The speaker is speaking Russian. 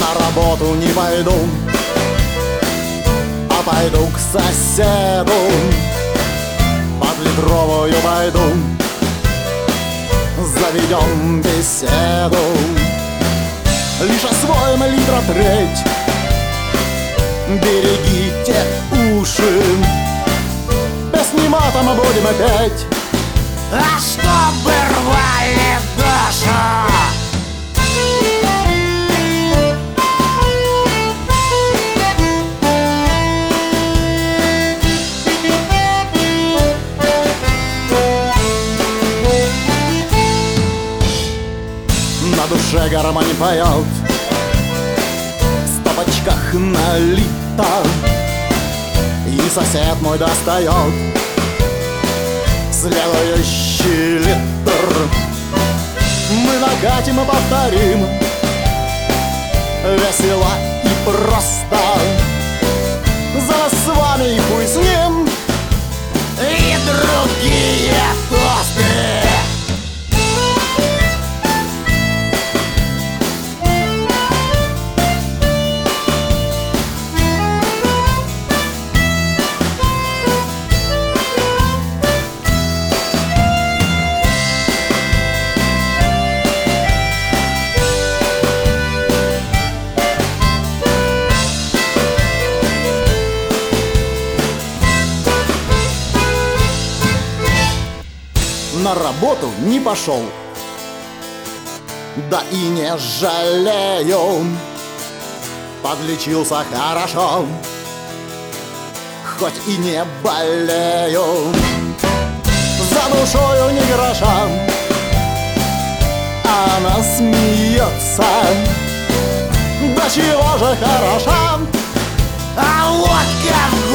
На работу не пойду, а пойду к соседу, под литровую пойду, заведем беседу. Лишь освоим литра треть, берегите уши, песни матом будем опять. А чтобы рвали душу. На душе гармонь поет, в стопочках налито, и сосед мой достает следующий литр. Мы накатим и повторим, весело и просто, за нас с вами и хуй с ним, И другие тосты. На работу не пошел, да и не жалею, подлечился хорошо, хоть и не болею. За душою ни гроша, она смеется, да чего же хороша. А водка в